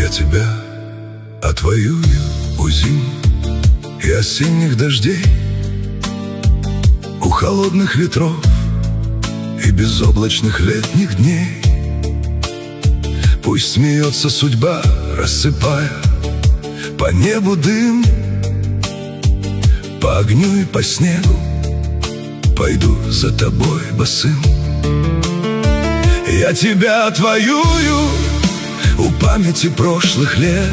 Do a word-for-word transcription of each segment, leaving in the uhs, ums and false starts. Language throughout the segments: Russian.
тебя отвоюю у зим и осенних дождей, у холодных ветров и безоблачных летних дней. Пусть смеется судьба, рассыпая по небу дым, по огню и по снегу пойду за тобой босым. Я тебя отвоюю у памяти прошлых лет,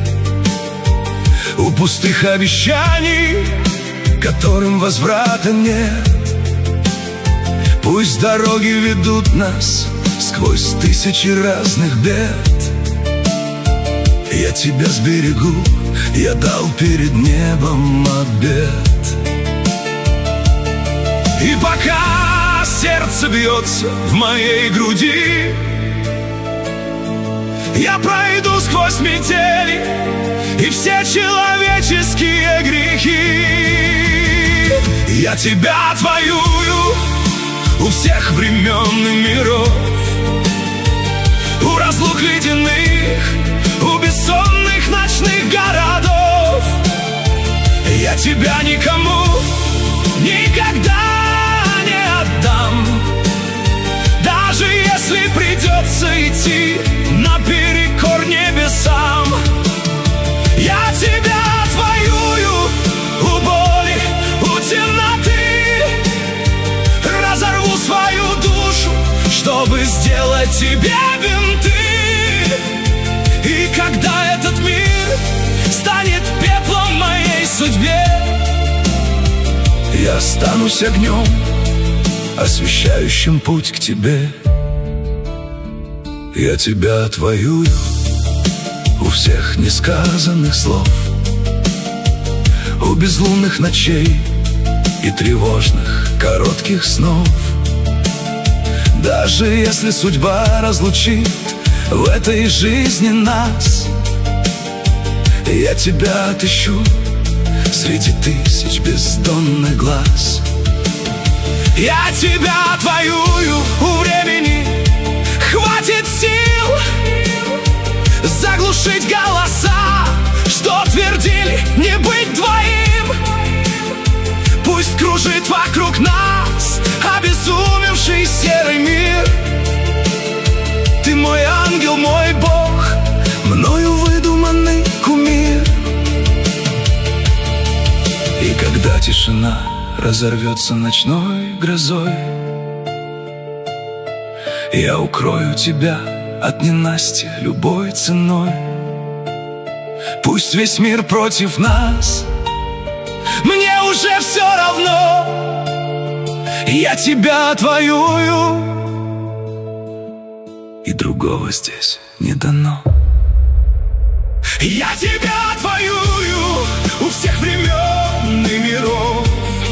у пустых обещаний, которым возврата нет. Пусть дороги ведут нас сквозь тысячи разных бед. Я тебя сберегу, я дал перед небом обет. И пока сердце бьется в моей груди, я пройду сквозь метели и все человеческие грехи. Я тебя отвоюю у всех времен и миров, у разлук ледяных, у бессонных ночных городов. Я тебя никому никогда не отдам, даже если придется идти наперекор небесам. Я тебя отвоюю у боли, у темноты, разорву свою душу, чтобы сделать тебе бинты. И когда этот мир станет пеплом моей судьбе, я останусь огнем, освещающим путь к тебе. Я тебя отвоюю у всех несказанных слов, у безлунных ночей и тревожных коротких снов. Даже если судьба разлучит в этой жизни нас, я тебя отыщу среди тысяч бездонных глаз. Я тебя отвоюю у времени, хватит сил заглушить голоса, что твердили не быть двоим. Пусть кружит вокруг нас обезумевший серый мир. Ты мой ангел, мой Бог, мною выдуманный кумир. И когда тишина разорвется ночной грозой, я укрою тебя от ненастья любой ценой. Пусть весь мир против нас, мне уже все равно. Я тебя отвоюю, и другого здесь не дано. Я тебя отвоюю у всех времен и миров,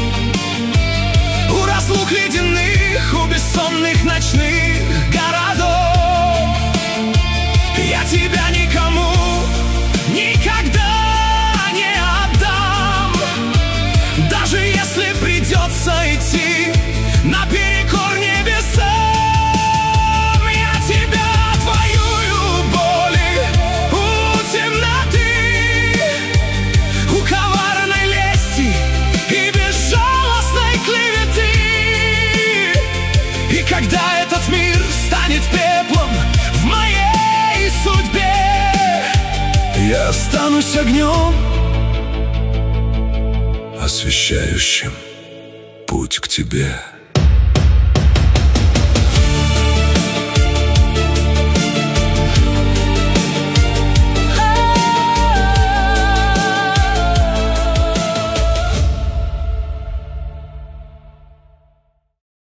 у разлук ледяных, у бессонных ночных городов. Я тебя никому никогда не отдам, даже если придется идти наперекор небесам. Я тебя отвоюю у боли, у темноты, у коварной лести и безжалостной клеветы. И когда этот мир станет пеплом в моей судьбе, я останусь огнем, освещающим путь к тебе.